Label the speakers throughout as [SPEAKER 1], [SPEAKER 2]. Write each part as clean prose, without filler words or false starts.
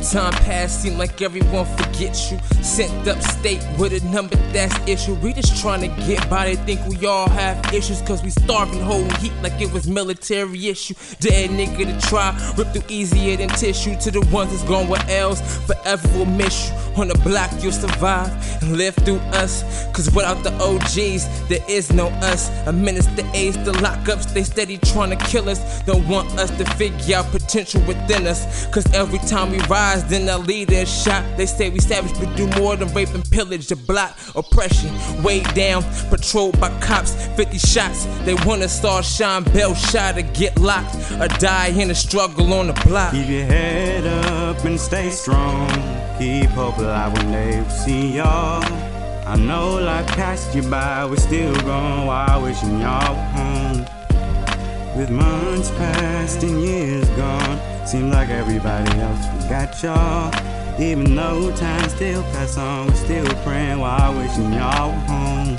[SPEAKER 1] Time passed, seem like everyone forgets you. Sent upstate with a number that's issue. We just trying to get by, they think we all have issues, cause we starving, holding heat like it was military issue. Dead nigga to try, rip through easier than tissue. To the ones that's gone with L's, forever will miss you. On the block you'll survive and live through us, cause without the OGs there is no us. A menace to AIDS, the lockups, they steady trying to kill us. Don't want us to figure out potential within us, cause every time we rise then our leader is shot. They say we savage but do more than rape and pillage. The block oppression, way down, patrolled by cops, 50 shots. They want us all shine, bell shot or get locked or die in a struggle on the block.
[SPEAKER 2] Keep your head up and stay strong. Keep hope alive when they see y'all. I know life passed you by, we're still gone while wishing y'all were home. With months past and years gone, seems like everybody else forgot y'all. Even though time still pass on, we're still praying while wishing y'all were home.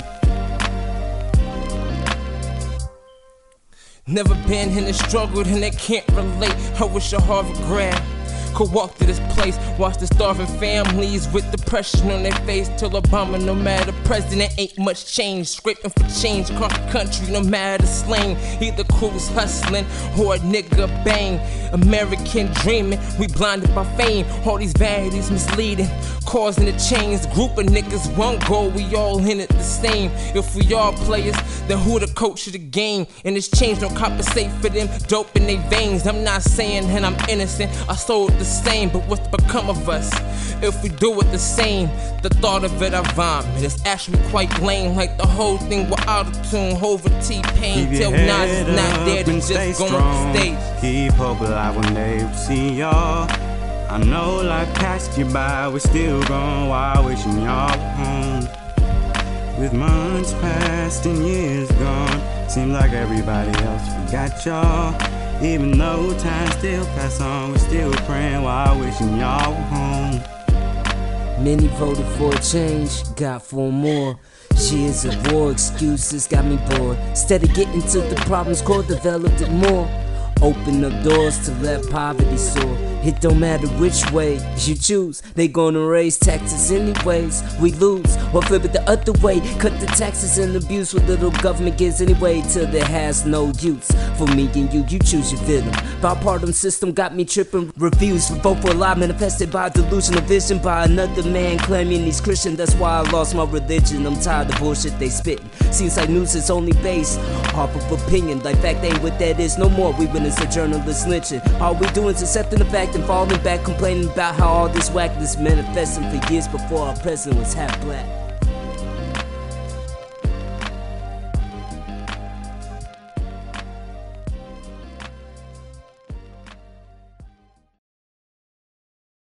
[SPEAKER 1] Never been in the struggle and they can't relate. I wish a Harvard grad could walk to this place, watch the starving families with depression on their face. Till Obama, no matter president, ain't much change. Scraping for change across the country, no matter the slang. Either crews hustling or a nigga bang. American dreaming, we blinded by fame. All these vanities misleading, causing the chains. Group of niggas, one goal, we all in it the same. If we all players, then who the coach of the game? And this change don't compensate for them dope in their veins. I'm not saying that I'm innocent, I sold the same, but what's become of us if we do it the same? The thought of it I vomit. It's actually quite lame, like the whole thing with autotune, Hova, T-Pain. Till Nas is not there to just go on the stage.
[SPEAKER 2] Keep hope alive when they see y'all. I know life passed you by, we're still gone while wishing y'all were home. With months past and years gone, seems like everybody else forgot y'all. Even though time still pass on, we're still praying while wishing y'all were home.
[SPEAKER 3] Many voted for a change, got 4 more. Years of war, excuses got me bored. Instead of getting to the problem's core, developed it more. Open up doors to let poverty soar. It don't matter which way you choose, they gonna raise taxes anyways. We lose, or flip it the other way. Cut the taxes and abuse what little government gives anyway, till there has no use. For me and you choose your villain. Bipartisan system got me tripping. Reviews for vote for a lie manifested by delusional vision by another man claiming he's Christian. That's why I lost my religion. I'm tired of bullshit they spitting. Seems like news is only based off of opinion. Like fact ain't what that is no more. We witness a journalist lynching. All we doing is accepting the fact and falling back, complaining about how all this whackness manifesting for years before our president was half black.